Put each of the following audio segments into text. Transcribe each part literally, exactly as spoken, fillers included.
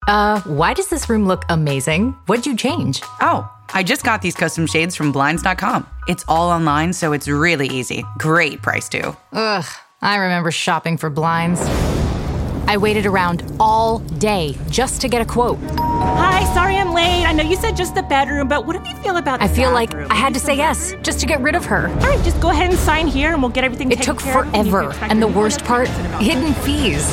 Uh, why does this room look amazing? What'd you change? Oh, I just got these custom shades from Blinds dot com. It's all online, so it's really easy. Great price, too. Ugh, I remember shopping for blinds. I waited around all day just to get a quote. Hi, sorry I'm late. I know you said just the bedroom, but what do you feel about the I feel bathroom? like I had to say yes just to get rid of her. All right, just go ahead and sign here and we'll get everything It taken took care of. forever, and the worst part, hidden fees.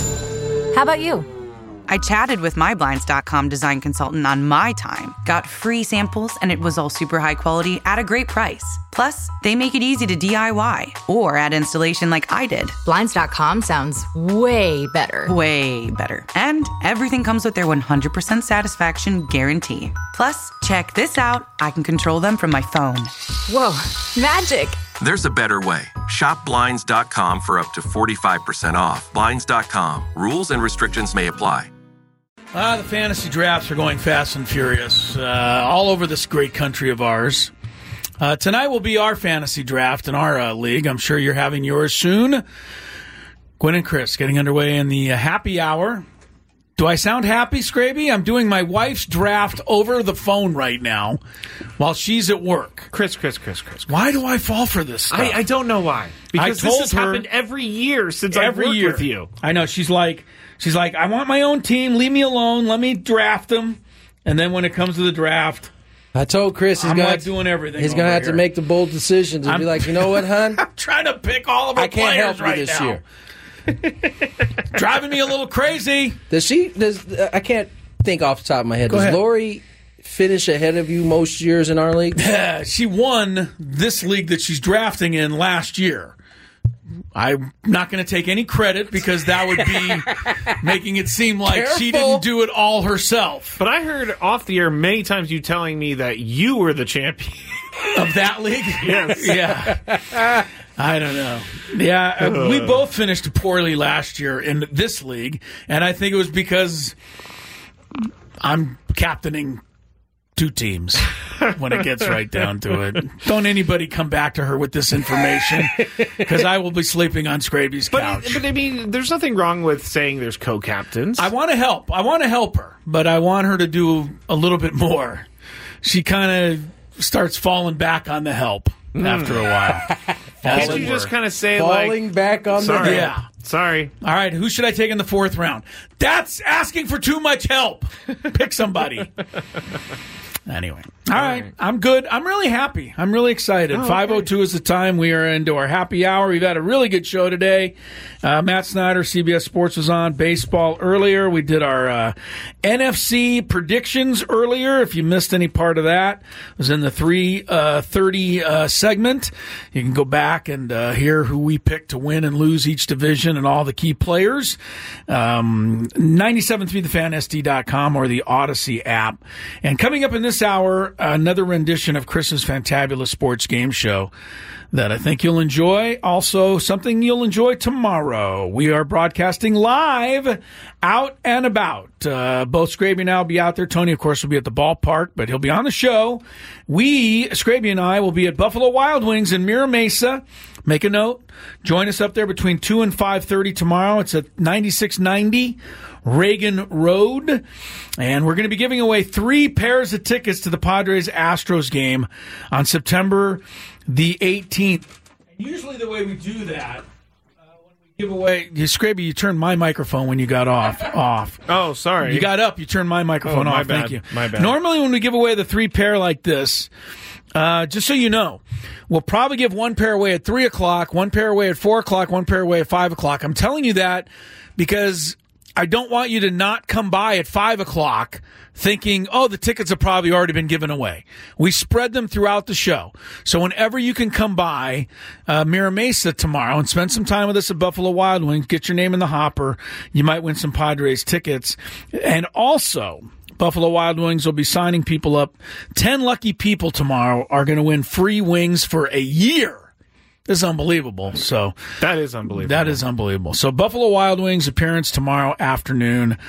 How about you? I chatted with my Blinds dot com design consultant on my time, got free samples, and it was all super high quality at a great price. Plus, they make it easy to D I Y or add installation like I did. Blinds dot com sounds way better. Way better. And everything comes with their one hundred percent satisfaction guarantee. Plus, check this out. I can control them from my phone. Whoa, magic. There's a better way. Shop Blinds dot com for up to forty-five percent off. Blinds dot com. Rules and restrictions may apply. Ah, the fantasy drafts are going fast and furious uh, all over this great country of ours. Uh, tonight will be our fantasy draft in our uh, league. I'm sure you're having yours soon. Gwen and Chris getting underway in the uh, happy hour. Do I sound happy, Scraby? I'm doing my wife's draft over the phone right now while she's at work. Chris, Chris, Chris, Chris. Chris. Why do I fall for this stuff? I, I don't know why. Because I this told has her happened every year since every I've worked year with you. I know. She's like, she's like, I want my own team. Leave me alone. Let me draft them. And then when it comes to the draft, I told Chris he's I'm gonna like doing everything. He's gonna have here. to make the bold decisions and I'm, be like, you know what, hon? I'm trying to pick all of our I can't players help you right this now. year. Driving me a little crazy. Does she? Does uh, I can't think off the top of my head. Go does ahead. Lori finish ahead of you most years in our league? She won this league that she's drafting in last year. I'm not going to take any credit because that would be making it seem like Careful. she didn't do it all herself. But I heard off the air many times you telling me that you were the champion. Of that league? Yes. Yeah. I don't know. Yeah, uh, we both finished poorly last year in this league, and I think it was because I'm captaining two teams when it gets right down to it. Don't anybody come back to her with this information because I will be sleeping on Scraby's But, couch. but I mean, there's nothing wrong with saying there's co-captains. I want to help. I want to help her, but I want her to do a little bit more. She kind of starts falling back on the help mm. after a while. Can't you just kind of say, falling like, back on sorry, the yeah. Sorry. All right, who should I take in the fourth round? That's asking for too much help. Pick somebody. Anyway. All right. right. I'm good. I'm really happy. I'm really excited. Oh, okay. five oh two is the time. We are into our happy hour. We've had a really good show today. Uh, Matt Snyder, C B S Sports, was on baseball earlier. We did our uh, N F C predictions earlier. If you missed any part of that, it was in the three thirty uh, uh, segment. You can go back and uh, hear who we picked to win and lose each division and all the key players. Um, ninety-seven point three the fan S D dot com or the Odyssey app. And coming up in this hour, another rendition of Chris's Fantabulous Sports Game Show that I think you'll enjoy. Also, something you'll enjoy tomorrow. We are broadcasting live out and about. Uh, both Scraby and I will be out there. Tony, of course, will be at the ballpark, but he'll be on the show. We, Scraby and I, will be at Buffalo Wild Wings in Mira Mesa. Make a note. Join us up there between two and five thirty tomorrow. It's at ninety-six ninety Reagan Road. And we're going to be giving away three pairs of tickets to the Padres-Astros game on September the eighteenth. And usually the way we do that, uh, when we give away, you, Scraby, you turned my microphone when you got off. off. Oh, sorry. You got up, you turned my microphone oh, my off. Bad. Thank you. My bad. Normally when we give away the three pair like this, Uh, just so you know, we'll probably give one pair away at three o'clock, one pair away at four o'clock, one pair away at five o'clock. I'm telling you that because I don't want you to not come by at five o'clock thinking, oh, the tickets have probably already been given away. We spread them throughout the show. So whenever you can come by uh, Mira Mesa tomorrow and spend some time with us at Buffalo Wild Wings, get your name in the hopper, you might win some Padres tickets. And also, Buffalo Wild Wings will be signing people up. Ten lucky people tomorrow are going to win free wings for a year. This is unbelievable. So that is unbelievable. That is unbelievable. So Buffalo Wild Wings appearance tomorrow afternoon,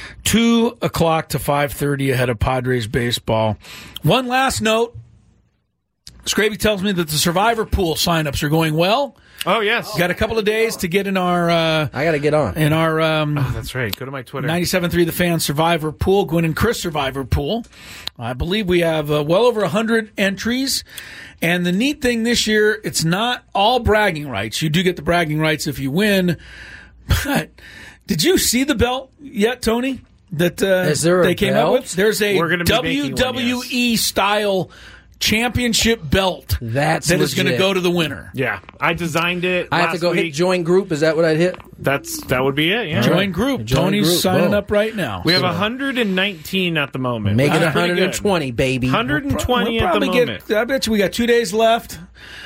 two o'clock to five thirty ahead of Padres baseball. One last note. Scraby tells me that the Survivor Pool signups are going well. Oh, yes. Got a couple of days to get in our... Uh, I got to get on. In our... Um, oh, that's right. Go to my Twitter. ninety-seven point three The Fan Survivor Pool. Gwen and Chris Survivor Pool. I believe we have uh, well over one hundred entries. And the neat thing this year, it's not all bragging rights. You do get the bragging rights if you win. But did you see the belt yet, Tony? That uh, Is there a they came belt? up with? There's a We're gonna be W W E one, yes. style championship belt That's that is going to legit. go to the winner. Yeah, I designed it. I have last to go week. hit join group. Is that what I'd hit? That's that would be it. Yeah. Join group. Join Tony's group. signing Boom. up right now. We have So- one hundred nineteen at the moment. Make it That's pretty one hundred twenty, baby. good. one hundred twenty We'll at the probably moment. get, I bet you we got two days left.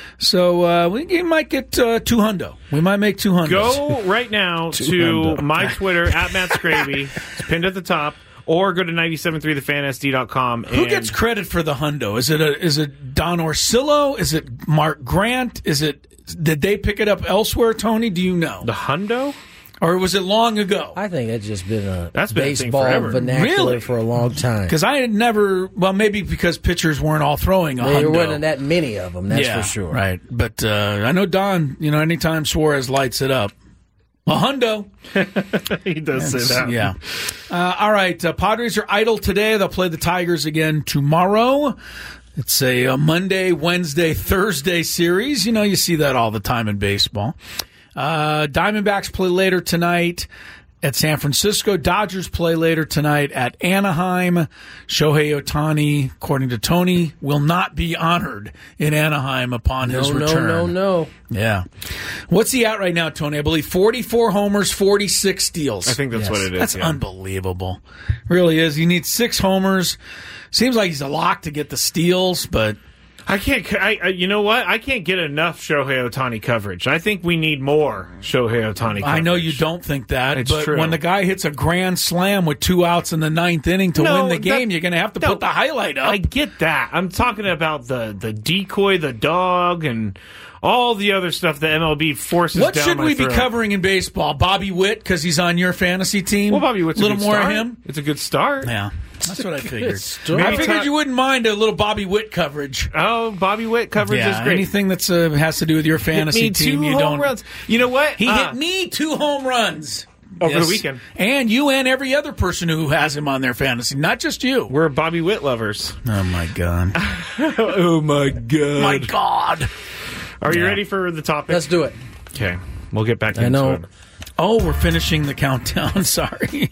So uh, we, we might get uh, two hundo. We might make two hundo. Go right now to hundo. my Twitter, at Matt Scraby. It's pinned at the top. Or go to nine seven three the fan s d dot com. Who gets credit for the hundo? Is it a, is it Don Orsillo? Is it Mark Grant? Is it did they pick it up elsewhere? Tony, do you know? The hundo? Or was it long ago? I think that's just been a That's been a thing baseball forever. vernacular Really? for a long time. Because I had never. Well, maybe because pitchers weren't all throwing a There hundo. wasn't that many of them, that's yeah, for sure. Right, but uh, I know Don. You know, anytime Suarez lights it up, a hundo. He does say that. Yeah. Uh, all right. Uh, Padres are idle today. They'll play the Tigers again tomorrow. It's a, a Monday, Wednesday, Thursday series. You know, you see that all the time in baseball. Uh, Diamondbacks play later tonight at San Francisco. Dodgers play later tonight at Anaheim. Shohei Ohtani, according to Tony, will not be honored in Anaheim upon his No, no, return. no, no. Yeah. What's he at right now, Tony? I believe forty-four homers, forty-six steals. I think that's Yes. what it is. That's yeah. unbelievable. Really is. He needs six homers. Seems like he's a lock to get the steals, but I can't. I, I, you know what? I can't get enough Shohei Ohtani coverage. I think we need more Shohei Ohtani coverage. I know you don't think that. It's but true. when the guy hits a grand slam with two outs in the ninth inning to No, win the game, that- you're going to have to no, put the highlight up. I get that. I'm talking about the the decoy, the dog, and all the other stuff that M L B forces what down should my we be throat. covering in baseball? Bobby Witt, because he's on your fantasy team? Well, Bobby Witt's a little a good more start. of him? It's a good start. Yeah. That's what I figured. start. I Maybe figured talk- you wouldn't mind a little Bobby Witt coverage. Oh, Bobby Witt coverage Yeah, is great. anything that's uh, has to do with your Hit fantasy me team, two you home don't. runs. You know what? He Uh, hit me two home runs over Yes. the weekend. and you and every other person who has him on their fantasy, not just you. We're Bobby Witt lovers. Oh my god! Oh my god! My god! Are you Yeah. ready for the topic? Let's do it. Okay, we'll get back I into know. it. Oh, we're finishing the countdown. Sorry.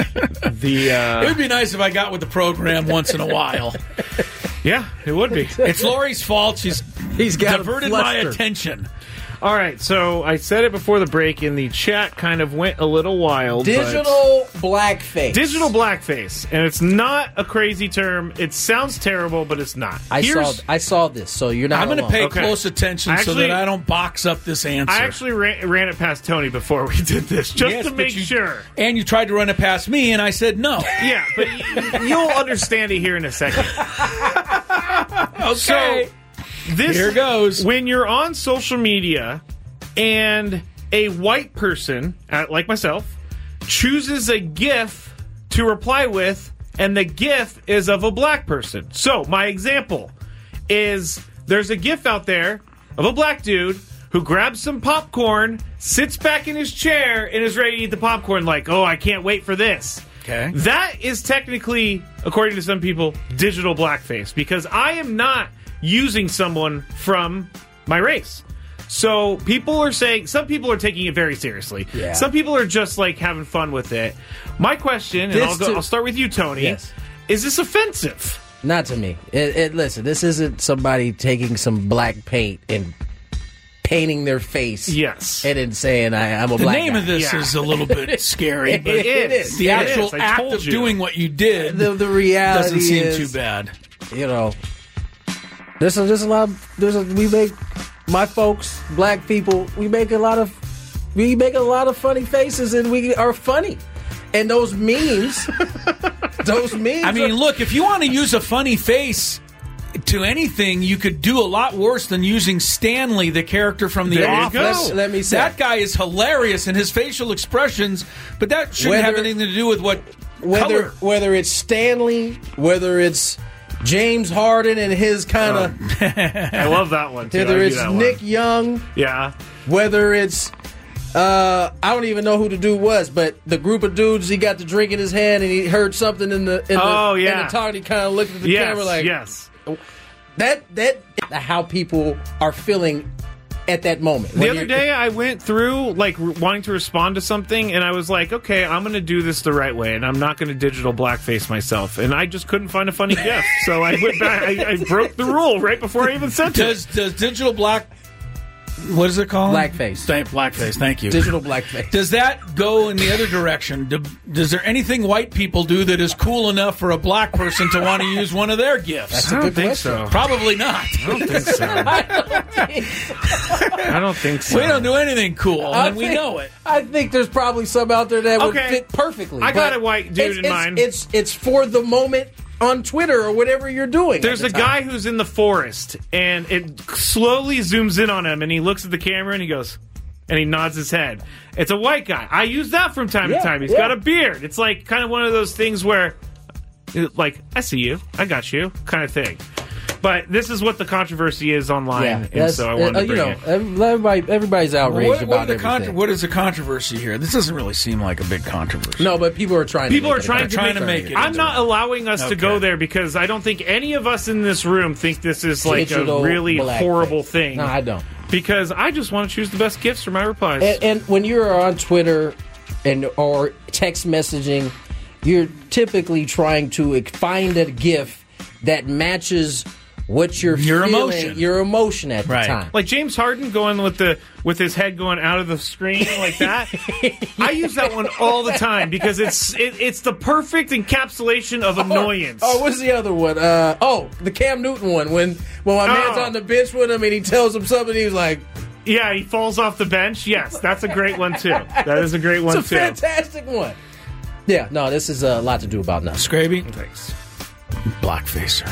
The It uh, would be nice if I got with the program once in a while. yeah, it would be. It's Lori's fault. She's He's got diverted my flustered. attention. All right, so I said it before the break, and the chat kind of went a little wild. but- Digital blackface. Digital blackface, and it's not a crazy term. It sounds terrible, but it's not. I Here's- saw. I saw this, so you're not. I'm going to alone. pay Okay. close attention so Actually- that I don't box up this answer. I actually ran, ran it past Tony before we did this, just Yes, to but make you- sure. And you tried to run it past me, and I said no. Yeah, but y- you'll understand it here in a second. Okay. So this Here goes. When you're on social media and a white person, uh, like myself, chooses a GIF to reply with, and the GIF is of a black person. So my example is there's a GIF out there of a black dude who grabs some popcorn, sits back in his chair, and is ready to eat the popcorn like, oh, I can't wait for this. Okay. That is technically, according to some people, digital blackface because I am not using someone from my race. So people are saying, some people are taking it very seriously. Yeah. Some people are just like having fun with it. My question, and This I'll, go, too- I'll start with you, Tony. Yes. Is this offensive? Not to me. It, it, listen, this isn't somebody taking some black paint and painting their face. Yes. And then saying, I, I'm a The black name guy. of this Yeah. is a little bit scary, but It is. the It actual is. I act told of you. doing what you did The, the reality doesn't seem is, too bad. you know, there's a, there's a lot of, there's a, we make, my folks, black people, we make a lot of, we make a lot of funny faces and we are funny. And those memes, those memes. I mean, are- look, if you want to use a funny face to anything, you could do a lot worse than using Stanley, the character from The There you Office. go. Let me say. That guy is hilarious in his facial expressions, but that shouldn't have Whether- anything to do with what whether color. whether it's Stanley, whether it's James Harden and his kind of. Oh. I love that one, too. Whether I it's that Nick one. Young. Yeah. Whether it's. Uh, I don't even know who the dude was, but the group of dudes, he got the drink in his hand and he heard something in the in oh, the, yeah. in the talk. And he kind of looked at the yes, camera like, yes. That that how people are feeling at that moment. The other day, I went through like re- wanting to respond to something, and I was like, "Okay, I'm going to do this the right way, and I'm not going to digital blackface myself." And I just couldn't find a funny gift, so I went back. I, I broke the rule right before I even sent does, it. Does digital black? What is it called? Blackface. Thank, blackface. Thank you. Digital blackface. Does that go in the other direction? Do, does there anything white people do that is cool enough for a black person to want to use one of their gifts? That's a I don't good think question. so. Probably not. I don't think so. I don't think so. I don't think so. We don't do anything cool, I and we think- know it. I think there's probably some out there that would Okay. fit perfectly. I got but a white dude it's, in it's, mind. It's it's for the moment on Twitter or whatever you're doing. There's at a the time. guy who's in the forest, and it slowly zooms in on him, and he looks at the camera, and he goes, and he nods his head. It's a white guy. I use that from time Yeah, to time. He's yeah. got a beard. It's like kind of one of those things where, like, I see you, I got you, kind of thing. But this is what the controversy is online, Yeah, and that's- so I wanted uh, to you bring know, it. everybody, everybody's outraged What, what, about are the everything. contro- what is the controversy here? This doesn't really seem like a big controversy. No, but people are trying. People to are make it a trying to, trying make, to make it I'm into not it. allowing us to Okay. go there because I don't think any of us in this room think this is like Digital a really blackface. horrible thing. No, I don't. Because I just want to choose the best gifts for my replies. And, and when you're on Twitter and or text messaging, you're typically trying to find a GIF that matches what you're Your feeling, emotion. your emotion at Right. the time. Like James Harden going with the with his head going out of the screen like that. I use that one all the time because it's it, it's the perfect encapsulation of annoyance. Oh, what's the other one? Uh, oh, the Cam Newton one. When when my man's Oh. on the bench with him and he tells him something, he's like, Yeah, he falls off the bench. Yes, that's a great one too. That is a great one "It's a too. fantastic one." Yeah, no, this is a lot to do about nothing. Scraby? Thanks. Blackfacer.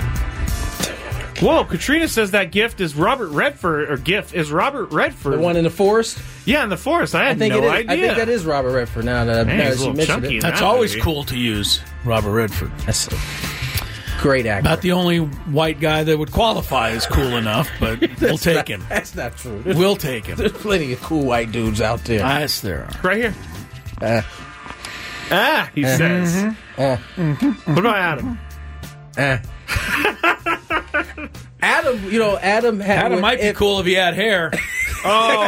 Whoa, Katrina says that gift is Robert Redford or gift is Robert Redford. The one in the forest. Yeah, in the forest. I I had think no it is. idea. I think that is Robert Redford. Now that, Man, now he's that a you little mentioned chunky it, in That's that always movie. cool to use, Robert Redford. that's a great actor. About the only white guy that would qualify as cool enough, but we'll take Not- him. That's not true. There's, We'll take him. there's plenty of cool white dudes out there. Yes, there are. Right here. Uh, Ah, he says. uh, What about Adam? uh. Adam, you know, Adam had Adam might be if- cool if he had hair. Oh,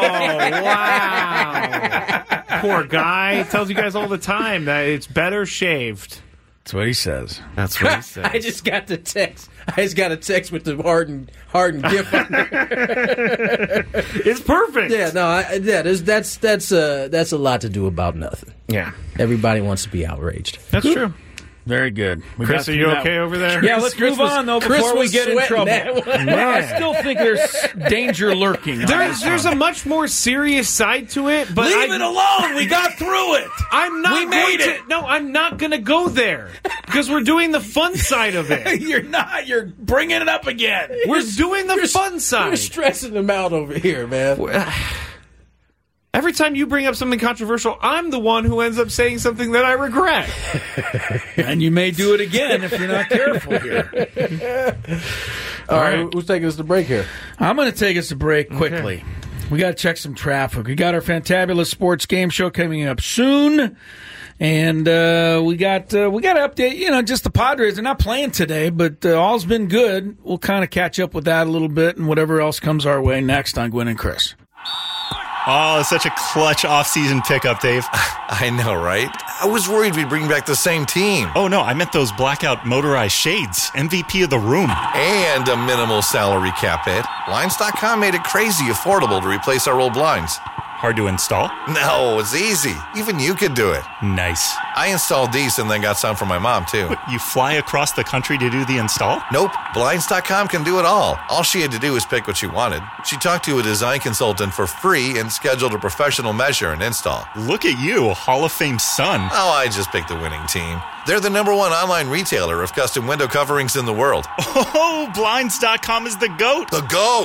wow. Poor guy. Tells you guys all the time that it's better shaved. That's what he says. That's what he says. I just got the text. I just got a text with the Harden Harden gift on there. It's perfect. Yeah, no, I, yeah, there's, that's that's uh, that's a lot to do about nothing. Yeah. Everybody wants to be outraged. That's true. Very good. We Chris, got are you through that okay one. over there? Yeah, let's Chris move was- on, though, Chris before we was get in sweating trouble. that one. Well, I still think there's danger lurking. on There's this there's one. a much more serious side to it, but Leave I, it alone. We got through it. I'm not We made going it. to. No, I'm not going to go there because we're doing the fun side of it. You're not. You're bringing it up again. We're doing the You're- fun You're side. stressing them out over here, man. Every time you bring up something controversial, I'm the one who ends up saying something that I regret. And you may do it again if you're not careful here. All right. right, who's taking us to break here? I'm going to take us a break quickly. We got to check some traffic. We got our fantabulous sports game show coming up soon. And uh, we got uh, we got to update, you know, just the Padres. They're not playing today, but uh, all's been good. We'll kind of catch up with that a little bit and whatever else comes our way next on Gwynn and Chris. Oh, it's such a clutch off-season pickup, Dave. I know, right? I was worried we'd bring back the same team. Oh, no, I meant those blackout motorized shades. M V P of the room. And a minimal salary cap hit. Blinds dot com made it crazy affordable to replace our old blinds. Hard to install? No, it's easy. Even you could do it. Nice. I installed these and then got some for my mom, too. What, you fly across the country to do the install? Nope. Blinds dot com can do it all. All she had to do was pick what she wanted. She talked to a design consultant for free and scheduled a professional measure and install. Look at you, a Hall of Fame son. Oh, I just picked the winning team. They're the number one online retailer of custom window coverings in the world. Oh, Blinds dot com is the GOAT. The GOAT!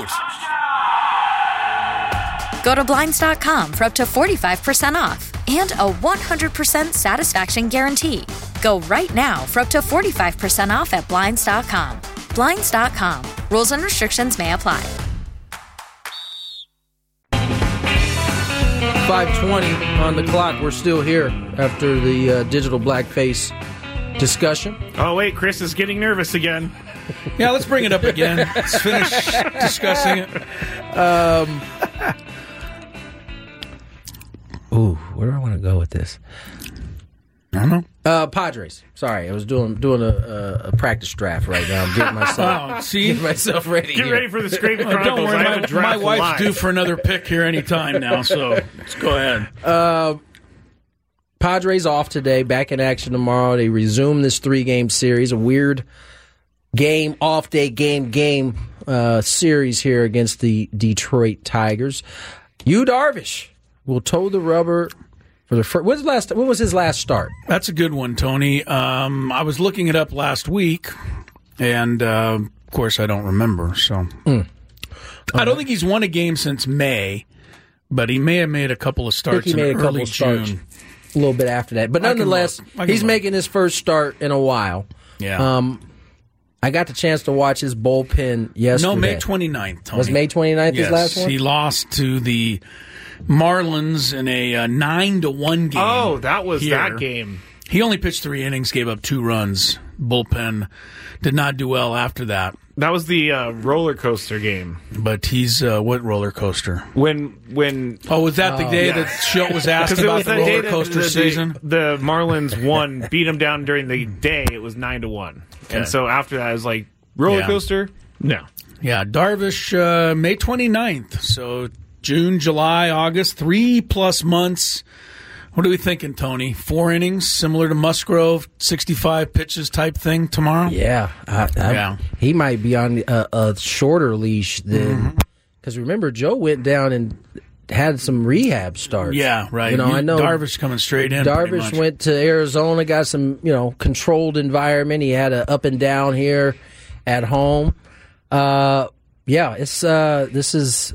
Go to Blinds dot com for up to forty-five percent off and a one hundred percent satisfaction guarantee. Go Go right now for up to forty-five percent off at Blinds dot com. Blinds dot com. Rules and restrictions may apply. five twenty on the clock. We're still here after the uh, digital blackface discussion. Oh, wait, Chris is getting nervous again. Yeah, let's bring it up again. Let's finish discussing it. Um, ooh, where do I want to go with this? I don't know. Uh, Padres. Sorry, I was doing doing a, a, a practice draft right now. I'm getting myself, oh, see? getting myself ready. Get here. ready for the Scrape Oh, Chronicles. don't worry, I have my, a draft my wife's live. due for another pick here any time now, so let's go ahead. Uh, Padres off today, back in action tomorrow. They resume this three-game series, a weird game, off-day game, game uh, series here against the Detroit Tigers. Yu Darvish will toe the rubber for the first. When's last? When was his last start? That's a good one, Tony. Um, I was looking it up last week, and uh, of course I don't remember. So Mm. I don't think he's won a game since May, but he may have made a couple of I think starts he in made a couple early of starts June. a little bit after that. But I can nonetheless, look. I can he's look. making his first start in a while. Yeah. Um, I got the chance to watch his bullpen yesterday. No, May twenty-ninth, Tony. Was May twenty-ninth yes, his last one? he lost to the Marlins in a uh, nine to one game. Oh, that was here. that game. He only pitched three innings, gave up two runs. Bullpen did not do well after that. That was the uh, roller coaster game. But he's uh, what roller coaster? When when Oh, was that the Oh, day yeah. that Schilt was asked 'Cause it about was the that day roller that coaster the, season? The, the Marlins won, beat them down during the day. It was nine to one, Okay. and so after that, it was like roller Yeah. coaster. No, Yeah, Darvish, uh, May twenty-ninth. So June, July, August, three plus months. What are we thinking, Tony? Four innings, similar to Musgrove, sixty-five pitches type thing tomorrow? Yeah, I, I, Yeah. he might be on a, a shorter leash than because remember Joe went down and had some rehab starts. Yeah, right. You know, You- I know Darvish coming straight in. pretty Darvish much. went to Arizona, got some you know controlled environment. He had a up and down here at home. Uh, yeah, it's uh, this is.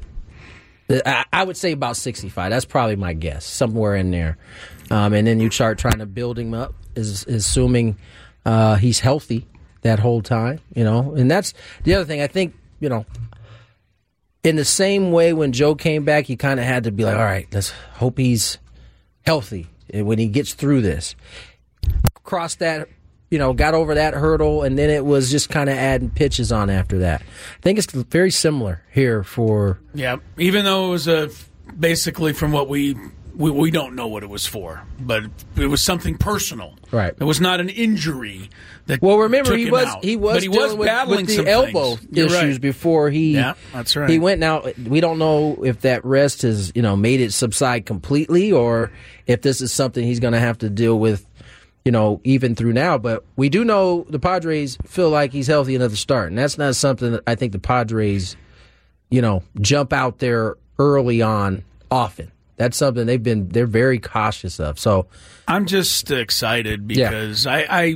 I, I would say about sixty-five. That's probably my guess, somewhere in there. Um, and then you start trying to build him up, is, is assuming uh, he's healthy that whole time, you know. And that's the other thing. I think, you know, in the same way when Joe came back, he kind of had to be like, all right, let's hope he's healthy when he gets through this. Cross that, you know, got over that hurdle, and then it was just kind of adding pitches on after that. I think it's very similar here for... Yeah, even though it was a, basically from what we, we we don't know what it was for, but it was something personal. Right. It was not an injury that Well, remember took he him was out. he was but he dealing was with, battling with the some elbow things. You're issues right. before he Yeah, that's right. he went. Now we don't know if that rest has you know made it subside completely or if this is something he's going to have to deal with. You know, even through now, but we do know the Padres feel like he's healthy enough to start, and that's not something that I think the Padres, you know, jump out there early on often. That's something they've been they're very cautious of. So I'm just excited because I, I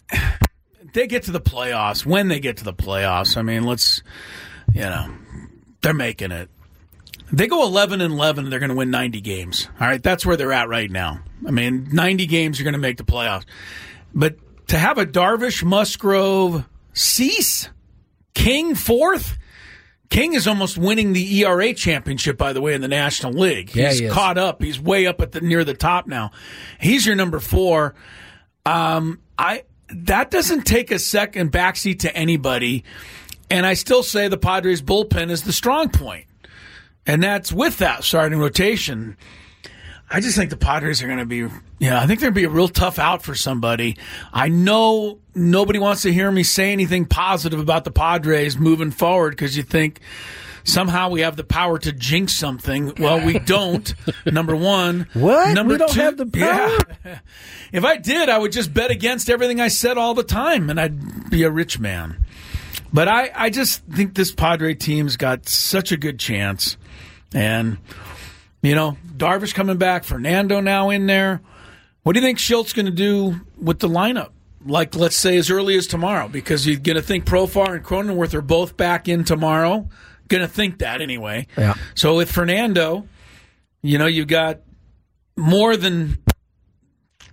they get to the playoffs. When they get to the playoffs, I mean, let's you know, they're making it. They go eleven and eleven, they're going to win ninety games. All right, that's where they're at right now. I mean, ninety games are going to make the playoffs. But to have a Darvish, Musgrove, Cease, King fourth, King is almost winning the E R A championship, by the way, in the National League. Yeah, He's he is. caught up. He's way up at the near the top now. He's your number four. Um, I that doesn't take a second backseat to anybody. And I still say the Padres bullpen is the strong point. And that's with that starting rotation. I just think the Padres are going to be, yeah, I think they're going to be a real tough out for somebody. I know nobody wants to hear me say anything positive about the Padres moving forward because you think somehow we have the power to jinx something. Well, we don't, number one. What? Number We don't two, have the power? Yeah. If I did, I would just bet against everything I said all the time, and I'd be a rich man. But I, I just think this Padre team's got such a good chance. And, you know, Darvish coming back, Fernando now in there. What do you think Schilt's going to do with the lineup? Like, let's say as early as tomorrow, because you're going to think Profar and Cronenworth are both back in tomorrow. Going to think that anyway. Yeah. So with Fernando, you know, you've got more than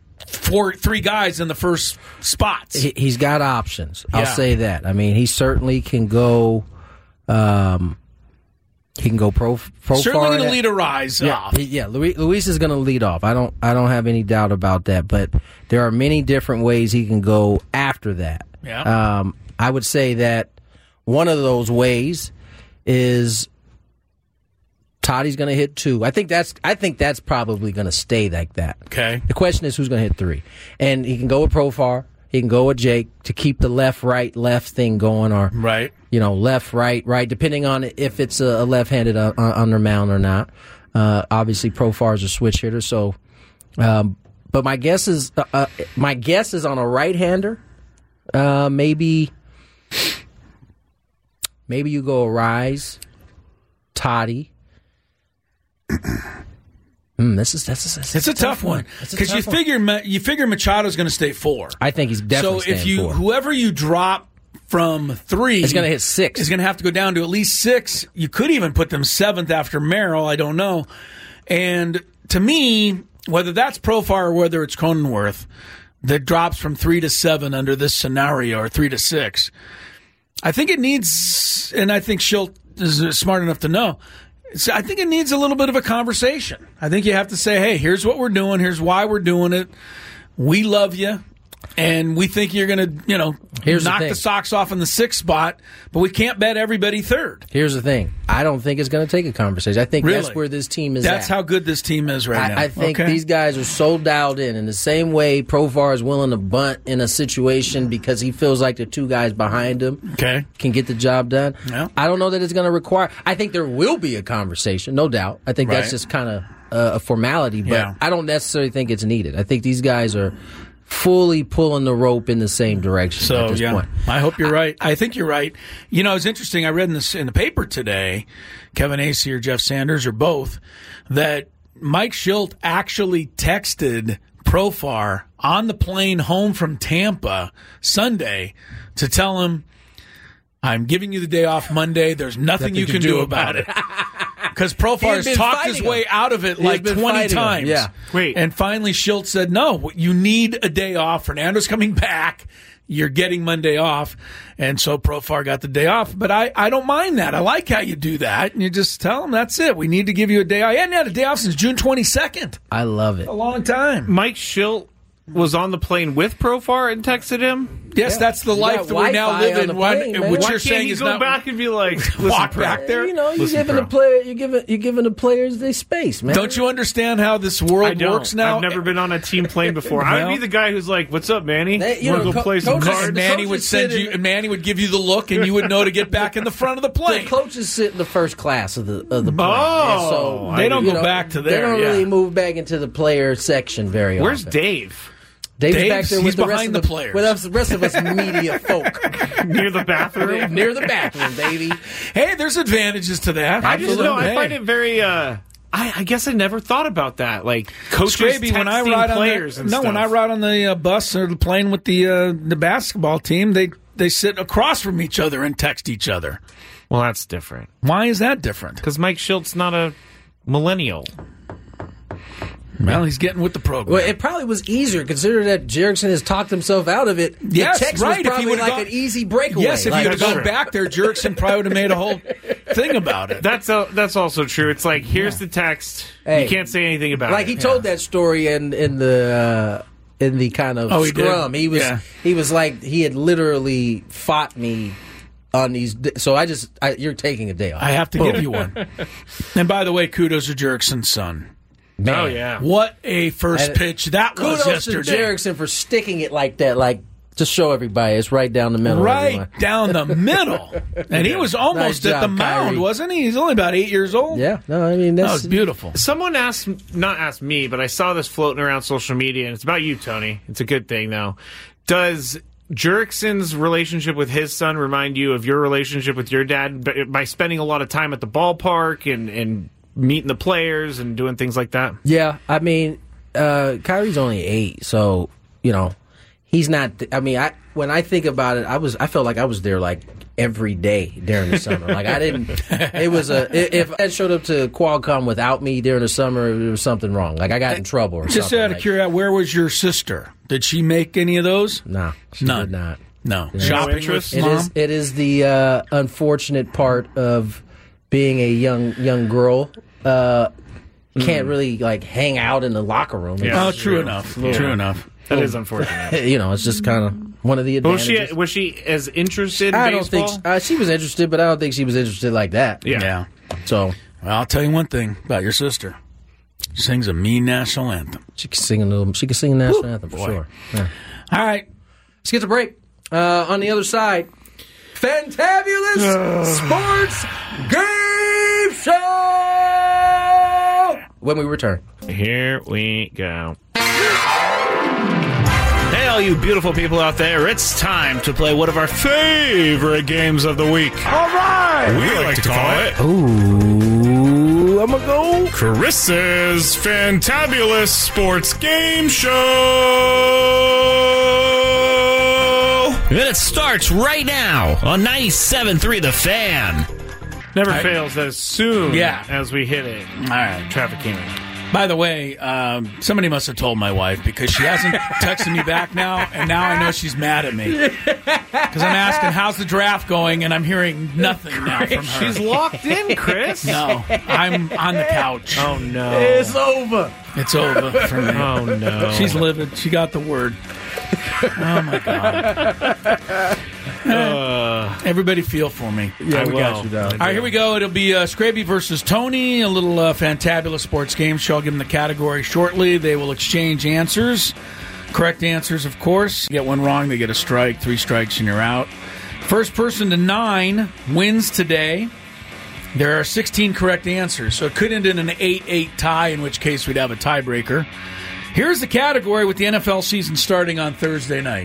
four, three guys in the first spots. He, he's got options. I'll Yeah. say that. I mean, he certainly can go. Um, he can go pro. pro Certainly far going to at- lead a rise Yeah, off. he- yeah. Luis, Luis is going to lead off. I don't. I don't have any doubt about that. But there are many different ways he can go after that. Yeah. Um, I would say that one of those ways is Toddy's going to hit two. I think that's. I think that's probably going to stay like that. Okay. The question is who's going to hit three, and he can go with Profar. He can go with Jake to keep the left, right, left thing going, or right, you know, left, right, right, depending on if it's a, a left-handed uh, under mound or not. Uh, obviously, Profar is a switch hitter, so. Um, but my guess is uh, uh, my guess is on a right-hander. Uh, maybe, maybe you go Rise, Toddy. Mm, this is that's a, It's a tough one It's a because you tough one. figure Ma- you figure Machado's going to stay four. I think he's definitely so. If staying you four. whoever you drop from three, He's gonna hit six. Is going to have to go down to at least six. You could even put them seventh after Merrill. I don't know. And to me, whether that's Profar or whether it's Cronenworth that drops from three to seven under this scenario, or three to six, I think it needs, and I think Schilt is smart enough to know. So I think it needs a little bit of a conversation. I think you have to say, hey, here's what we're doing. Here's why we're doing it. We love you. And we think you're going to, you know, Here's the knock the, thing. Sox off in the sixth spot, but we can't bet everybody third. Here's the thing. I don't think it's going to take a conversation. I think Really? that's where this team is That's at. how good this team is right I, now. I think Okay. these guys are so dialed in. In the same way Profar is willing to bunt in a situation because he feels like the two guys behind him okay. can get the job done. Yeah. I don't know that it's going to require. I think there will be a conversation, no doubt. I think that's Right. just kind of uh, a formality, but Yeah. I don't necessarily think it's needed. I think these guys are fully pulling the rope in the same direction So at this yeah, point. I hope you're right. I think you're right. You know, it's interesting. I read in this in the paper today, Kevin Acee or Jeff Sanders or both, that Mike Schilt actually texted Profar on the plane home from Tampa Sunday to tell him, "I'm giving you the day off Monday. There's nothing you can do about it." Because He Profar had has been talked his fighting way him. out of it He had like been twenty fighting him. times. Yeah. Wait. And finally, Schilt said, no, you need a day off. Fernando's coming back. You're getting Monday off. And so Profar got the day off. But I, I don't mind that. I like how you do that. And you just tell them, that's it. We need to give you a day off. He hadn't had a day off since June twenty-second. I love it. A long time. Mike Schilt was on the plane with Profar and texted him. Yes, Yeah. that's the You life got that we now Wi-Fi live on in. the What, plane, man. what Why you're Can't saying he is go not back and be like, listen, walk bro. back there. You know, you're Listen, giving bro. the player, you're giving, you're giving the players their space, man. Don't you understand how this I world don't. works now? I've never been on a team plane before. I would Well- be the guy who's like, "What's up, Manny? They- you Want to know, go co- play some coaches- And cards?" Manny coaches would send sit you, in- and Manny would give you the look, and you would know to get back in the front of the The plane. coaches sit in the first class of the of the plane. Oh, And so They don't you go back to They there, don't yeah. really move back into the player section very Where's often. Dave? Dave's, Dave's- back there he's with the rest behind of the players. with us, the rest of us media folk Near the bathroom? near the bathroom, baby. Hey, there's advantages to that. I just know. I Hey. find it very. Uh, I, I guess I never thought about that. Like coaches Scraby, when I texting ride on players the, and no, stuff. when I ride on the uh, bus or the plane with the uh, the basketball team, they they sit across from each other and text each other. Well, that's different Why is that different? because Mike Schilt's not a millennial. Well, he's getting with the program. Well, it probably was easier considering that Jerickson has talked himself out of it. Yes, the text right. If was he probably would've like gone- an easy breakaway. yes, if like, he would have That's gone true. back there, Jerickson probably would have made a whole thing about it. That's a, that's also true. It's like here's the text. Hey. you can't say anything about like it. he told that story in in the uh, in the kind of Oh, he did? scrum. He was Yeah. he was like he had literally fought me on these. di- So I just I, you're taking a day off. I have to give you one. And by the way, kudos to Jerickson's son. Man. Oh yeah. What a first And pitch that was Kudos to yesterday. Jerickson for sticking it like that, like to show everybody it's right down the middle. Right everyone. down the middle. And he was almost Nice at the job, mound, Kyrie. wasn't he? He's only about eight years old. Yeah, no, I mean That that's was beautiful. Someone asked, not asked me, but I saw this floating around social media, and it's about you, Tony. It's a good thing, though. Does Jerickson's relationship with his son remind you of your relationship with your dad by- by spending a lot of time at the ballpark and, and meeting the players and doing things like that? Yeah, I mean, uh, Kyrie's only eight, so you know he's not. I mean, I when I think about it, I was I felt like I was there like every day during the summer. Like I didn't. It was a. If I showed up to Qualcomm without me during the summer, there was something wrong. Like I got in trouble or Just something. out of like, curiosity, where was your sister? Did she make any of those? No, she None. did not. No. No Shopping interest? with It mom? is. It is the uh, unfortunate part of being a young young girl. Uh, can't really like hang out in the locker room. Yeah. Oh, true enough. True enough. That is unfortunate. You know, it's just kind of one of the But was advantages. she was she as interested in I don't baseball? think uh, she was interested, but I don't think she was interested like that. Yeah. Yeah. So Well, I'll tell you one thing about your sister. She sings a mean national anthem. she can sing a little. She can sing a national anthem for boy. sure. Yeah. All right. Let's get to break. Uh, on the other side, Fantabulous Sports Game Show. When we return. Here we go. Hey, all you beautiful people out there, it's time to play one of our favorite games of the week. All right! We like to call it Ooh, I'm gonna go. Chris's Fantabulous Sports Game Show! And it starts right now on ninety-seven point three The Fan. Never fails as soon Yeah. as we hit it. All right. Traffic King. By the way, um, somebody must have told my wife because she hasn't texted me back now, and now I know she's mad at me. Because I'm asking, how's the draft going, and I'm hearing nothing now from her. She's locked in, Chris. No, I'm on the couch. Oh, no. It's over. It's over for me. Oh, no. She's livid. She got the word. Oh, my God. Uh, Everybody feel for me. Yeah, I we will. got you down. All right, here we go. It'll be uh, Scraby versus Tony, a little uh, fantabulous sports game show. I'll give them the category shortly. They will exchange answers. Correct answers, of course. Get one wrong, they get a strike. Three strikes and you're out. First person to nine wins today. There are sixteen correct answers, so it could end in an eight eight tie, in which case we'd have a tiebreaker. Here's the category with the N F L season starting on Thursday night.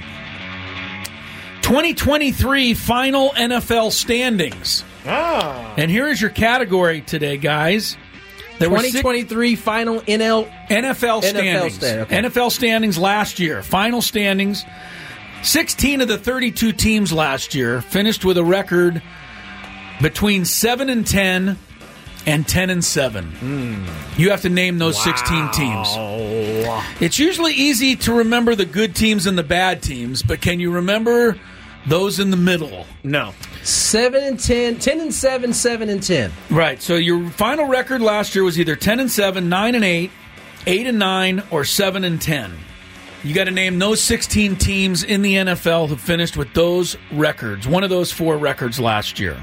twenty twenty-three final N F L standings. ah. And here is your category today, guys. There were twenty twenty-three final N L N F L standings. stand- okay. N F L standings last year. Final standings. sixteen of the thirty-two teams last year finished with a record between seven and ten and ten and seven. Mm. You have to name those sixteen teams. It's usually easy to remember the good teams and the bad teams, but can you remember those in the middle? No. seven and ten, ten and seven, seven and ten. Right. So your final record last year was either ten and seven, nine and eight, eight and nine, or seven and ten. You got to name those sixteen teams in the N F L who finished with those records. One of those four records last year.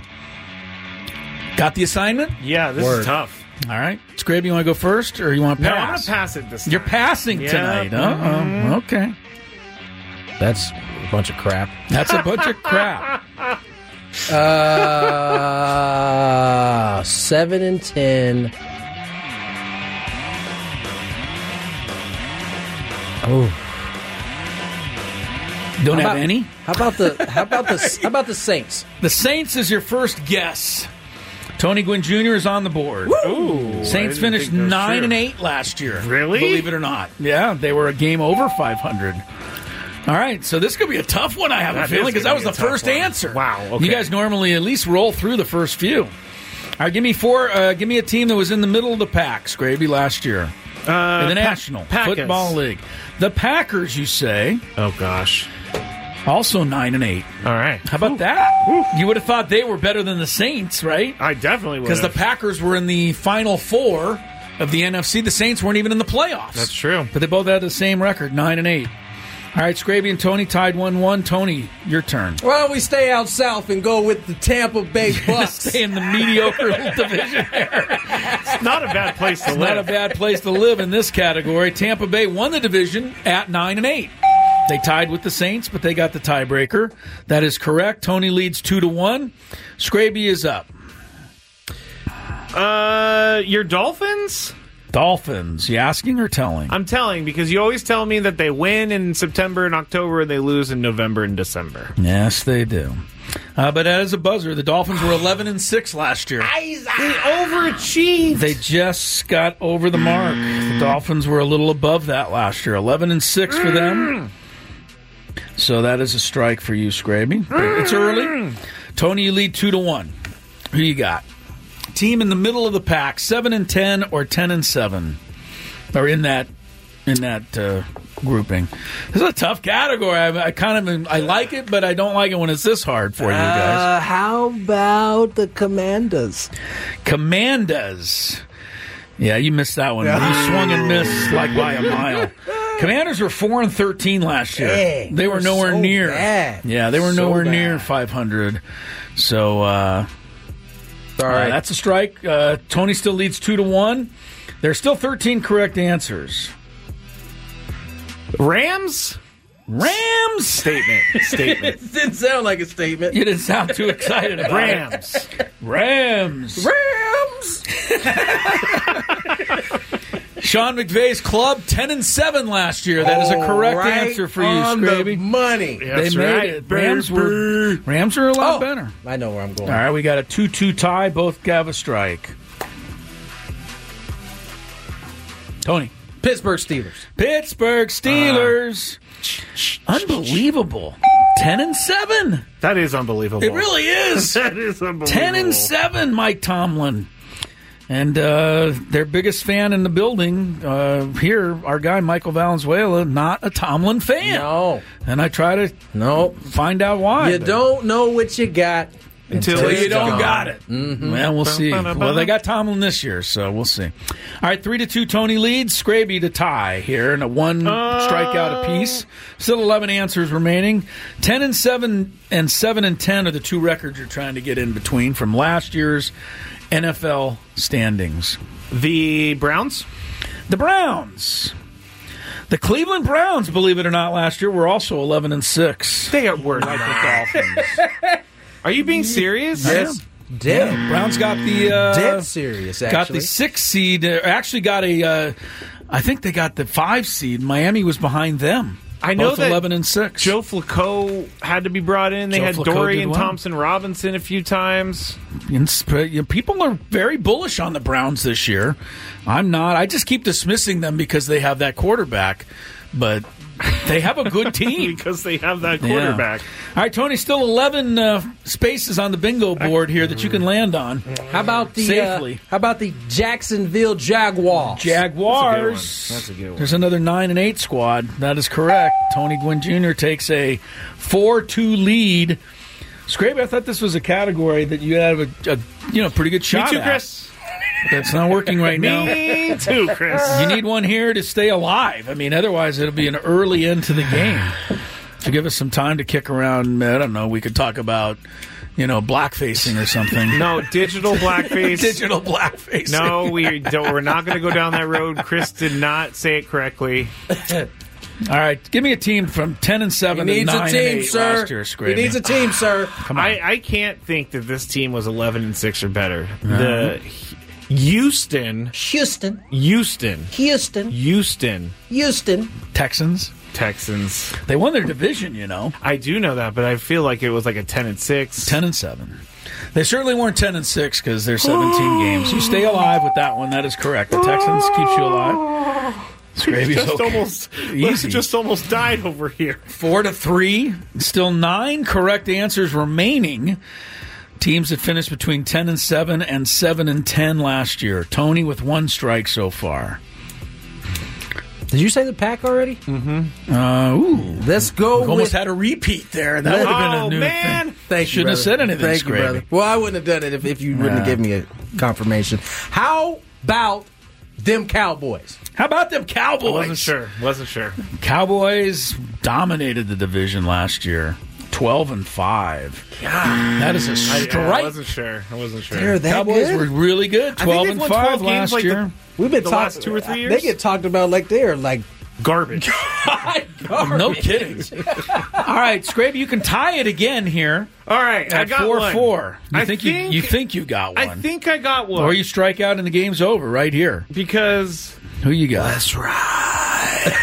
Got the assignment? Yeah, this Word. is tough. All right. Scraby, you want to go first, or you want to No, I'm going pass? to pass it this time. You're passing Yeah. tonight. Uh-oh. Okay. That's a bunch of crap. That's a bunch of crap. Uh, seven and ten. Oh, Don't How have about- any? how about the how about the how about the Saints? The Saints is your first guess. Tony Gwynn Junior is on the board. Ooh, Saints I didn't finished think that was nine true. and eight last year. Really? Believe it or not. Yeah, they were a game over five hundred. All right, so this could be a tough one, I have That a feeling, is because that gonna was be the a tough first one. answer. Wow, okay. You guys normally at least roll through the first few. All right, give me four. Uh, give me a team that was in the middle of the pack, Scraby, last year. Uh, in the Pa- National Packers. Football League. The Packers, you say, Oh, gosh. also nine and eight. All right. How about that? You would have thought they were better than the Saints, right? I definitely would. Because the Packers were in the final four of the N F C. The Saints weren't even in the playoffs. That's true. But they both had the same record, nine and eight. All right, Scraby and Tony tied one one. Tony, your turn. Why don't we stay out south and go with the Tampa Bay Bucks? Stay in the mediocre division there. It's not a bad place to It's live. not a bad place to live in this category. Tampa Bay won the division at nine and eight. They tied with the Saints, but they got the tiebreaker. That is correct. Tony leads two to one. Scraby is up. Uh, your Dolphins? Dolphins. You asking or telling? I'm telling because you always tell me that they win in September and October and they lose in November and December. Yes, they do. Uh, but as a buzzer, the Dolphins were eleven and six last year. They overachieved. They just got over the mark. The Dolphins were a little above that last year. eleven and six for them. So that is a strike for you, Scraby. But it's early. Tony, you lead two to one. Who you got? Team in the middle of the pack, seven and ten or ten and seven, or in that in that uh, grouping. This is a tough category. I, I kind of I like it, but I don't like it when it's this hard for you guys. Uh, how about the Commanders? Commanders. Yeah, you missed that one. You swung and missed like by a mile. Commanders were four and thirteen last year. Dang, they were nowhere so near. bad. Yeah, they were So nowhere bad. near five hundred. So uh, All right. uh, that's a strike. Uh, Tony still leads two to one. There's still thirteen correct answers. Rams? Rams. Statement. Statement. It didn't sound like a statement. You didn't sound too excited about Rams. it. Rams. Rams. Sean McVay's club, ten and seven last year. That is a correct Right answer for you, on the Scraby. money. That's they made right. it. Rams were, Rams are a lot Oh, better. I know where I'm going. All right, we got a two two tie. Both have a strike. Tony. Pittsburgh Steelers. Pittsburgh Steelers. Uh, Unbelievable. ten and seven. That is unbelievable. It really is. That is unbelievable. ten and seven, Mike Tomlin. And uh, their biggest fan in the building uh, here, our guy Michael Valenzuela, not a Tomlin fan. No. And I try to No. find out why. You but- don't know what you got Until Until it's you don't gone. got it. Mm-hmm. Well, we'll see. Ba-ba-ba-ba. Well, they got Tomlin this year, so we'll see. All right, three to two. Tony leads. Scraby to tie here, and a one Uh. strikeout apiece. Still eleven answers remaining. Ten and seven and seven and ten are the two records you're trying to get in between from last year's N F L standings. The Browns? The Browns. The Cleveland Browns, believe it or not, last year were also eleven and six. They are worse like the Dolphins. Are you being serious? Yes. Dead. Yeah, Browns got the uh, Dead serious, actually. got the six seed. Uh, actually, got a. Uh, I think they got the five seed. Miami was behind them. I know Both that eleven and six. Joe Flacco had to be brought in. They Joe had Flacco Dorian did well. Thompson Robinson a few times. And sp- you know, people are very bullish on the Browns this year. I'm not. I just keep dismissing them because they have that quarterback, but they have a good team. Because they have that Yeah. quarterback. All right, Tony, still eleven uh, spaces on the bingo board here that you can land on. How about the Safely. Uh, how about the Jacksonville Jaguars? Jaguars. That's a good one. There's another nine and eight squad. That is correct. Tony Gwynn Junior takes a four two lead. Scrape, I thought this was a category that you have a, a you know pretty good Me shot too, at. Chris. That's not working right now. Me too, Chris. You need one here to stay alive. I mean, otherwise it'll be an early end to the game. To give us some time to kick around, I don't know, we could talk about, you know, blackfacing or something. No, digital blackface. Digital blackfacing. No, we don't. We're not going to go down that road. Chris did not say it correctly. All right, give me a team from ten and He seven to needs nine a and team, eight sir. last year. He Scraby. needs a team, sir. Come on. I, I can't think that this team was eleven and six or better. The Houston, Houston, Houston, Houston, Houston Houston. Texans. Texans. They won their division, you know. I do know that, but I feel like it was like a ten and six. Ten and seven. They certainly weren't ten and six because they're seventeen games. You stay alive with that one. That is correct. The Texans keeps you alive. Scraby's just okay. almost Easy. just almost died over here. Four to three. Still nine correct answers remaining. Teams that finished between ten and seven and seven and ten last year. Tony with one strike so far. Did you say the Pack already? Mm-hmm. Uh, ooh. Let's go. We almost with, had a repeat there. That would have been a Oh, new man. thing. Thank you, Shouldn't have brother. said anything, Thank you, Scraby. brother. Well, I wouldn't have done it if, if you wouldn't have Nah. given me a confirmation. How about them Cowboys? How about them Cowboys? I wasn't sure. Wasn't sure. Cowboys dominated the division last year. Twelve and five. God, that is a I, strike. I wasn't sure. I wasn't sure. They're that Cowboys good? were really good. I think Twelve they've and won five twelve games last like the- year. We've been The talk- last two or three years? They get talked about like they're like Garbage. No kidding. All right, Scrape, you can tie it again here All right, I at got four one. four. You I think, think- you you think you got one? I think I got one. Or you strike out and the game's over right here. because Who you got? that's right.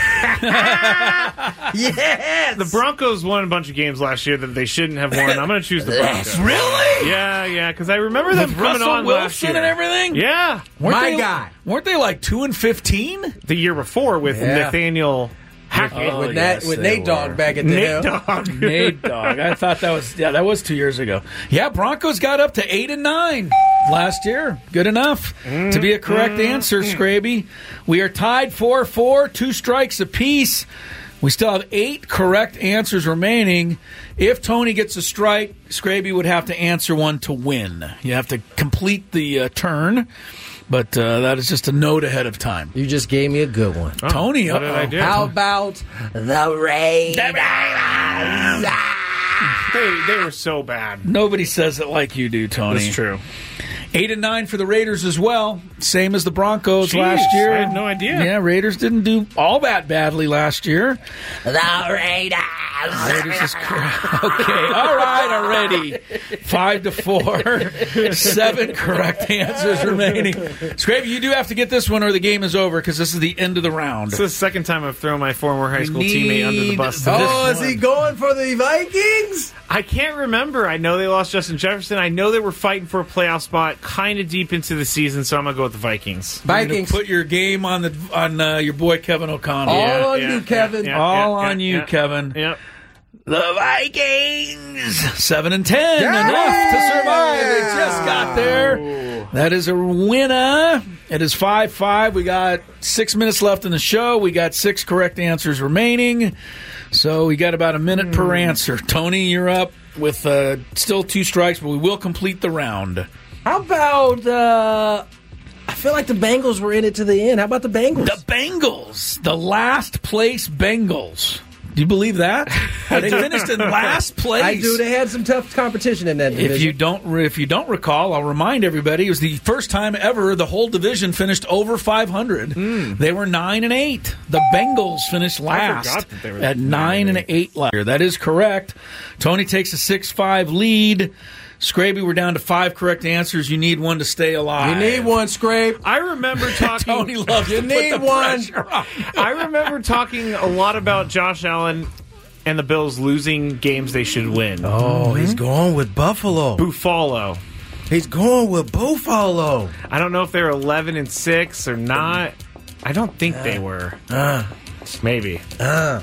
Yes. the Broncos won a bunch of games last year that they shouldn't have won. I'm going to choose the Broncos. Really? Yeah, yeah, because I remember them With coming Russell on last Wilson year and everything? Yeah, Weren't My they, guy. Weren't they like two and fifteen? the year before with Yeah. Nathaniel Hackett. with Oh, Nat, yes, with they Nate Dogg were. back at the Nate helm. Dogg. Nate Dogg. I thought that was yeah, that was two years ago. Yeah, Broncos got up to eight and nine last year. Good enough mm, to be a correct mm, answer, mm. Scraby. We are tied four four, two strikes apiece. We still have eight correct answers remaining. If Tony gets a strike, Scraby would have to answer one to win. You have to complete the uh, turn, but uh, that is just a note ahead of time. You just gave me a good one. Oh, Tony, what did I do? How about the Raiders? They, they were so bad. Nobody says it like you do, Tony. That's true. Eight and nine for the Raiders as well. Same as the Broncos Jeez, last year. I had no idea. Yeah, Raiders didn't do all that badly last year. The Raiders. Raiders is correct. Okay, all right, already. Five to four. Seven correct answers remaining. Scrappy, you do have to get this one or the game is over because this is the end of the round. This is the second time I've thrown my former high school Need teammate under the bus. Oh, is he going for the Vikings? I can't remember. I know they lost Justin Jefferson. I know they were fighting for a playoff spot kind of deep into the season, so I'm going to go with the Vikings. Vikings. Put your game on the on uh, your boy Kevin O'Connell. All Yeah, on yeah, you, Kevin. yeah, yeah, All yeah, on yeah, you, yeah. Kevin. Yep. The Vikings, seven and ten, Yeah! enough to survive. They just got there. That is a winner. It is five five. We got six minutes left in the show. We got six correct answers remaining. So we got about a minute per answer. Tony, you're up with uh, still two strikes, but we will complete the round. How about, uh, I feel like the Bengals were in it to the end. How about the Bengals? The Bengals, the last place Bengals. Do you believe that? They finished in last place. I do. They had some tough competition in that division. If you don't, if you don't recall, I'll remind everybody: it was the first time ever the whole division finished over five hundred. Mm. They were nine and eight. The Bengals finished last that they were at nine and eight last year. That is correct. Tony takes a six five lead. Scraby, we're down to five correct answers. You need one to stay alive. You need one, Scrape. I rember talking. Tony loves You to need put the one. pressure on. I remember talking a lot about Josh Allen and the Bills losing games they should win. Oh, he's going with Buffalo. Buffalo. He's going with Buffalo. I don't know if they're eleven and six or not. I don't think uh, they were. Uh, Maybe. Uh.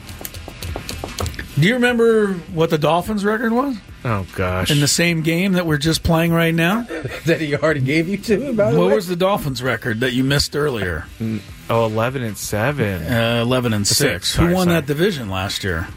Do you remember what the Dolphins' record was? Oh, gosh. In the same game that we're just playing right now? That he already gave you to? By the what way? was the Dolphins' record that you missed earlier? Oh, eleven and seven. Uh, eleven and six. Six. Sorry, Who won sorry. that division last year?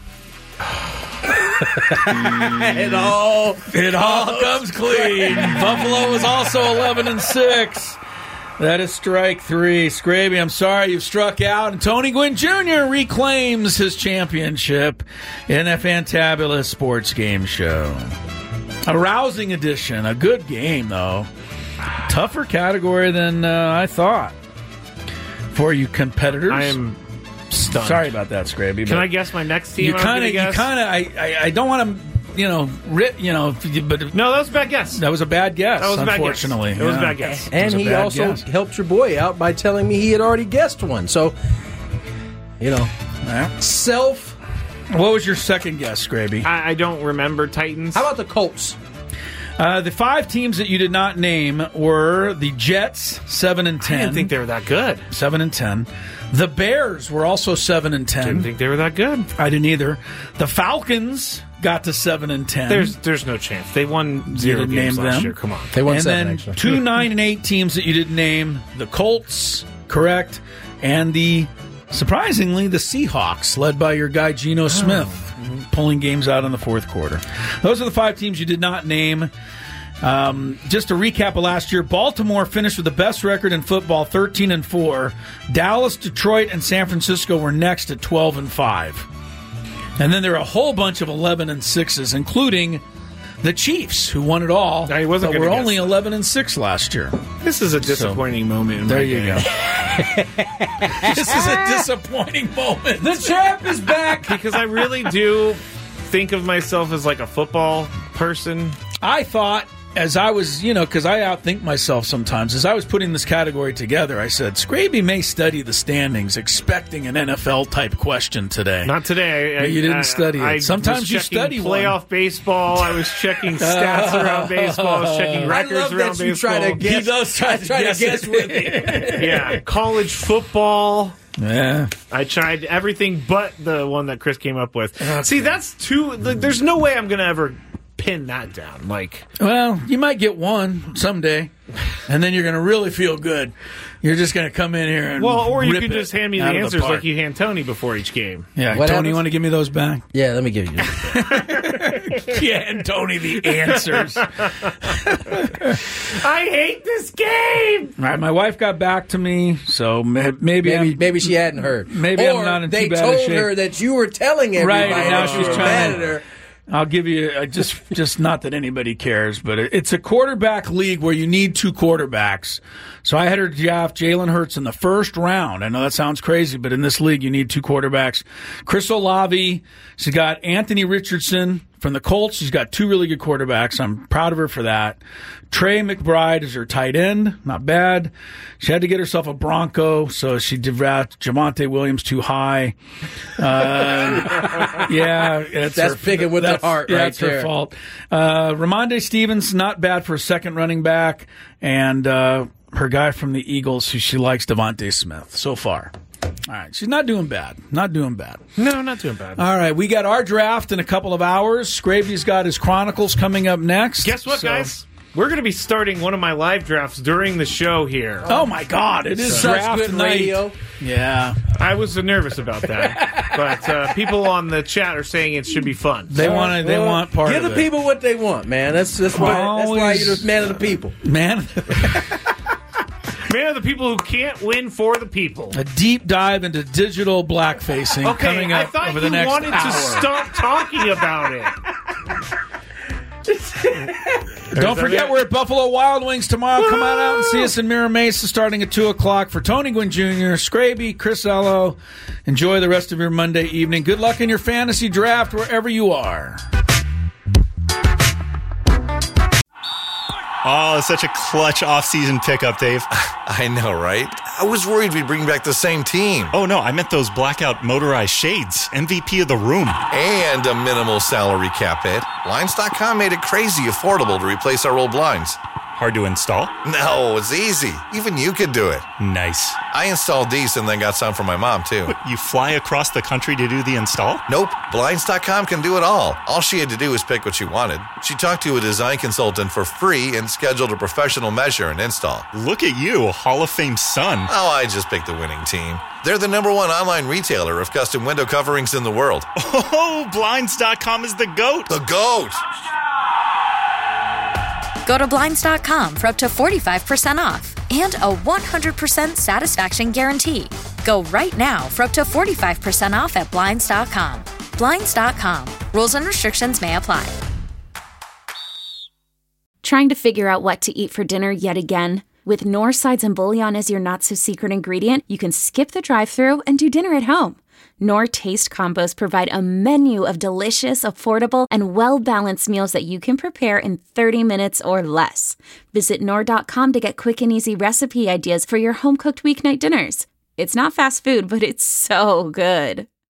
it all, it all comes clean. Buffalo was also eleven and six. That is strike three. Scraby, I'm sorry you've struck out. And Tony Gwynn Junior reclaims his championship in a fantabulous sports game show. A rousing edition. A good game, though. Tougher category than uh, I thought for you competitors. I am stunned. Sorry about that, Scraby. Can I guess my next team? You kind of, you kind of. I, I, I don't want to. You know, ri- you know, but no, that was a bad guess. That was a bad guess. That was a bad unfortunately, guess. It was yeah. a bad guess. And he also guess. helped your boy out by telling me he had already guessed one. So, you know, yeah. self. What was your second guess, Scraby? I, I don't remember Titans. How about the Colts? Uh, the five teams that you did not name were the Jets, seven and ten. I didn't think they were that good. Seven and ten. The Bears were also seven and ten. Didn't think they were that good. I didn't either. The Falcons got to seven and ten. There's there's no chance. They won zero didn't games name last them. year. Come on. They won and seven, then actually. two nine and eight teams that you didn't name. The Colts, correct, and the surprisingly the Seahawks, led by your guy Geno Smith, oh. pulling games out in the fourth quarter. Those are the five teams you did not name. Um, just to recap of last year, Baltimore finished with the best record in football, thirteen and four. Dallas, Detroit, and San Francisco were next at twelve and five. And then there are a whole bunch of eleven and sixes, including the Chiefs, who won it all. Now, he wasn't but gonna were guess only that. eleven and six last year. This is a disappointing so, moment in there my you game. go. This is a disappointing moment. The champ is back. Because I really do think of myself as like a football person. I thought, as I was, you know, because I outthink myself sometimes, as I was putting this category together, I said, Scraby may study the standings, expecting an N F L-type question today. Not today. I, But you didn't I, study it. I Sometimes was you checking study one. playoff baseball. I was checking stats around baseball. I was checking records I love around that you baseball. try to guess. He does try to try guess to guess it. with me. Yeah, college football. Yeah. I tried everything but the one that Chris came up with. Okay. See, that's too... There's no way I'm going to ever pin that down. Like, well, you might get one someday, and then you're going to really feel good. You're just going to come in here and well, or you rip could it just hand me the out of answers park. like you hand Tony before each game. Yeah, What Tony, happens? you want to give me those back? Yeah, let me give you. Yeah, and Tony the answers. I hate this game. All right, my wife got back to me, so maybe Maybe I'm, maybe she hadn't heard. Maybe or I'm not in they too bad a told shape. her that you were telling everybody Right, and now that you she's were trying mad to- at her. I'll give you uh, just just not that anybody cares, but it- it's a quarterback league where you need two quarterbacks. So I had her draft Jalen Hurts in the first round. I know that sounds crazy, but in this league you need two quarterbacks. Chris Olave, she's got Anthony Richardson from the Colts. She's got two really good quarterbacks. I'm proud of her for that. Trey McBride is her tight end. Not bad. She had to get herself a Bronco, so she drafted Javonte Williams too high. Uh, yeah, it's That's her, picking with the that's- heart yeah, right it's there. her fault. Uh, Ramondre Stevens, not bad for a second running back. And uh, her guy from the Eagles, who she likes, Devontae Smith, so far. All right, she's not doing bad. Not doing bad. No, not doing bad. All right, we got our draft in a couple of hours. Scravy's got his Chronicles coming up next. Guess what, So- guys? We're going to be starting one of my live drafts during the show here. Oh, my God. It is Such draft good night. radio. Yeah. I was nervous about that, but uh, people on the chat are saying it should be fun. They want to. They Well, want part Give of the it. people what they want, man. That's that's why that's why Always- you're the man of the people. Man, Man of the people who can't win for the people. a deep dive into digital blackfacing Okay, coming I up thought over you the next wanted hour. to stop talking about it. Don't forget, we're at Buffalo Wild Wings tomorrow. Come on out and see us in Mira Mesa starting at two o'clock. For Tony Gwynn Junior, Scraby, Chris Ello, enjoy the rest of your Monday evening. Good luck in your fantasy draft wherever you are. Oh, it's such a clutch off-season pickup, Dave. I know, right? I was worried we'd bring back the same team. Oh, no, I meant those blackout motorized shades. M V P of the room. And a minimal salary cap hit. Blinds dot com made it crazy affordable to replace our old blinds. Hard to install? No, it's easy. Even you could do it. Nice. I installed these and then got some for my mom, too. What, you fly across the country to do the install? Nope. Blinds dot com can do it all. All she had to do was pick what she wanted. She talked to a design consultant for free and scheduled a professional measure and install. Look at you, a Hall of Fame son. Oh, I just picked the winning team. They're the number one online retailer of custom window coverings in the world. Oh, Blinds dot com is the GOAT. The GOAT! Go to Blinds dot com for up to forty-five percent off and a one hundred percent satisfaction guarantee. Go right now for up to forty-five percent off at Blinds dot com. Blinds dot com. Rules and restrictions may apply. Trying to figure out what to eat for dinner yet again? With Knorr sides and bouillon as your not-so-secret ingredient, you can skip the drive-thru and do dinner at home. Knorr Taste Combos provide a menu of delicious, affordable, and well-balanced meals that you can prepare in thirty minutes or less. Visit Knorr dot com to get quick and easy recipe ideas for your home-cooked weeknight dinners. It's not fast food, but it's so good.